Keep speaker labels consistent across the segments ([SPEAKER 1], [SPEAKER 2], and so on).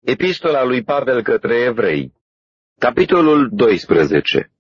[SPEAKER 1] Epistola lui Pavel către Evrei, capitolul 12.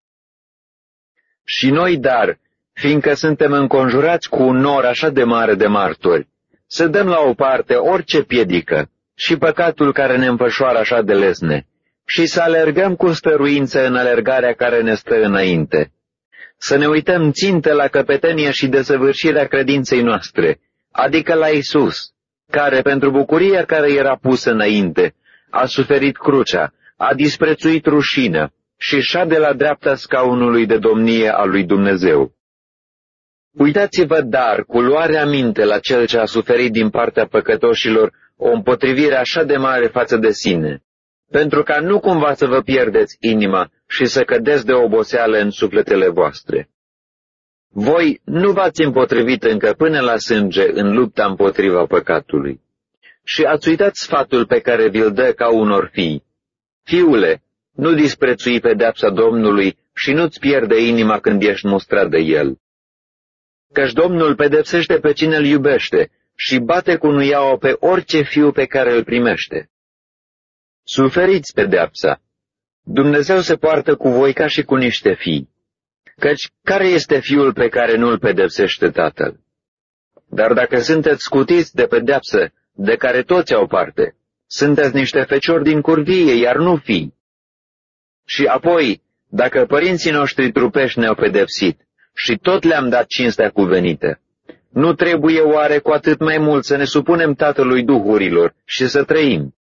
[SPEAKER 1] Și noi, dar, fiindcă suntem înconjurați cu un nor așa de mare de martori, să dăm la o parte orice piedică și păcatul care ne înfășoară așa de lesne, și să alergăm cu stăruință în alergarea care ne stă înainte. Să ne uităm țintă la căpetenia și desăvârșirea credinței noastre, adică la Iisus, care, pentru bucuria care era pusă înainte, a suferit crucea, a disprețuit rușinea și șade la dreapta scaunului de domnie al lui Dumnezeu. Uitați-vă, dar, cu luare aminte la Cel ce a suferit din partea păcătoșilor o împotrivire așa de mare față de sine, pentru ca nu cumva să vă pierdeți inima și să cădeți de oboseală în sufletele voastre. Voi nu v-ați împotrivit încă până la sânge în lupta împotriva păcatului. Și ați uitat sfatul pe care vi-l dă ca unor fii. Fiule, nu disprețui pedeapsa Domnului și nu-ți pierde inima când ești mustrat de El. Căci Domnul pedepsește pe cine îl iubește și bate cu nuiaua pe orice fiu pe care îl primește. Suferiți pedeapsa. Dumnezeu se poartă cu voi ca și cu niște fii. Căci care este fiul pe care nu îl pedepsește tatăl? Dar dacă sunteți scutiți de pedeapsă, de care toți au parte, sunteți niște feciori din curvie, iar nu fii. Și apoi, dacă părinții noștri trupești ne-au pedepsit și tot le-am dat cinstea cuvenită, nu trebuie oare cu atât mai mult să ne supunem Tatălui Duhurilor și să trăim?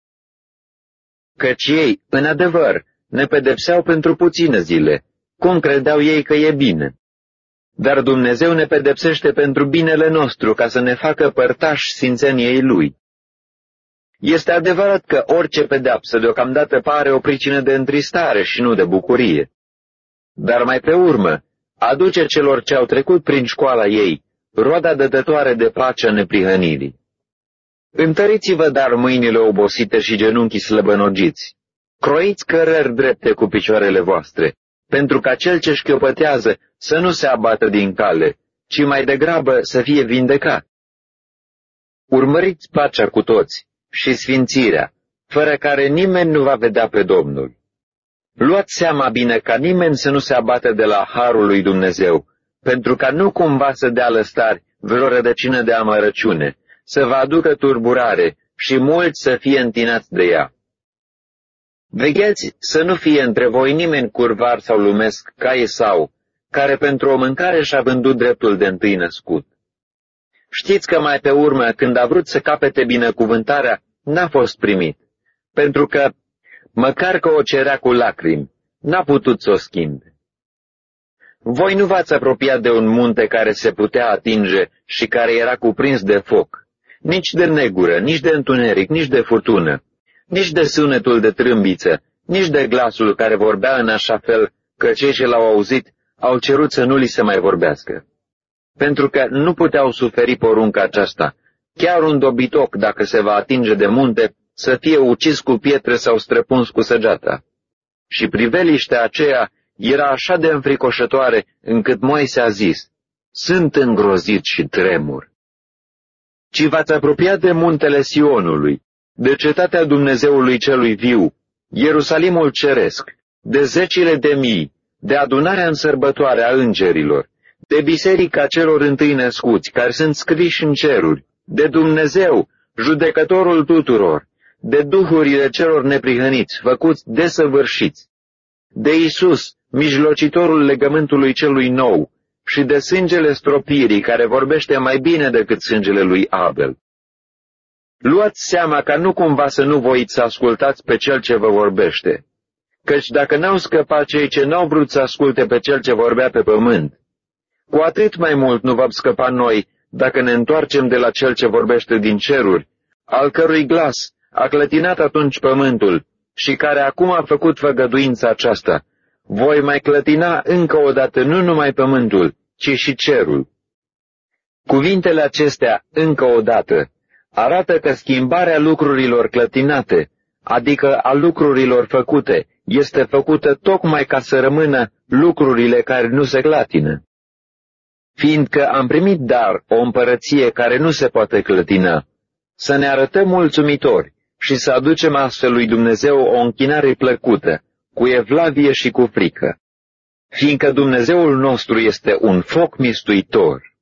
[SPEAKER 1] Căci ei, în adevăr, ne pedepseau pentru puține zile, cum credeau ei că e bine. Dar Dumnezeu ne pedepsește pentru binele nostru, ca să ne facă părtași sfințeniei Lui. Este adevărat că orice pedeapsă deocamdată pare o pricină de întristare și nu de bucurie. Dar mai pe urmă, aduce celor ce au trecut prin școala ei roada dătătoare de pace a neprihănirii. Întăriți-vă dar mâinile obosite și genunchii slăbănogiți. Croiți cărări drepte cu picioarele voastre, pentru ca cel ce șchiopătează să nu se abată din cale, ci mai degrabă să fie vindecat. Urmăriți pacea cu toți și sfințirea, fără care nimeni nu va vedea pe Domnul. Luați seama bine ca nimeni să nu se abată de la harul lui Dumnezeu, pentru ca nu cumva să dea lăstari vreo rădăcină de amărăciune, să vă aducă turburare și mulți să fie întinați de ea. Vegheați să nu fie între voi nimeni curvar sau lumesc ca Esau, care pentru o mâncare și-a vândut dreptul de întâi născut. Știți că mai pe urmă, când a vrut să capete binecuvântarea, n-a fost primit, pentru că, măcar că o cerea cu lacrimi, n-a putut să o schimbe. Voi nu v-ați apropiat de un munte care se putea atinge și care era cuprins de foc, nici de negură, nici de întuneric, nici de furtună, nici de sunetul de trâmbiță, nici de glasul care vorbea în așa fel că cei ce l-au auzit au cerut să nu li se mai vorbească. Pentru că nu puteau suferi porunca aceasta, chiar un dobitoc, dacă se va atinge de munte, să fie ucis cu pietre sau străpuns cu săgeata. Și priveliștea aceea era așa de înfricoșătoare, încât Moise a zis, sunt îngrozit și tremur. Ci v-ați apropiat de muntele Sionului, de cetatea Dumnezeului celui viu, Ierusalimul ceresc, de zecile de mii, de adunarea în sărbătoare a îngerilor, de biserica celor întâi născuți, care sunt scriși în ceruri, de Dumnezeu, judecătorul tuturor, de duhurile celor neprihăniți, făcuți desăvârșiți, de Iisus, mijlocitorul legământului celui nou, și de sângele stropirii, care vorbește mai bine decât sângele lui Abel. Luați seama ca nu cumva să nu voiți să ascultați pe cel ce vă vorbește, căci dacă n-au scăpat cei ce n-au vrut să asculte pe cel ce vorbea pe pământ, cu atât mai mult nu vom scăpa noi dacă ne întoarcem de la cel ce vorbește din ceruri, al cărui glas a clătinat atunci pământul și care acum a făcut făgăduința aceasta. Voi mai clătina încă o dată nu numai pământul, ci și cerul. Cuvintele acestea, încă o dată, arată că schimbarea lucrurilor clătinate, adică a lucrurilor făcute, este făcută tocmai ca să rămână lucrurile care nu se clatină. Fiindcă am primit dar o împărăție care nu se poate clătina, să ne arătăm mulțumitori și să aducem astfel lui Dumnezeu o închinare plăcută, cu evlavie și cu frică, fiindcă Dumnezeul nostru este un foc mistuitor.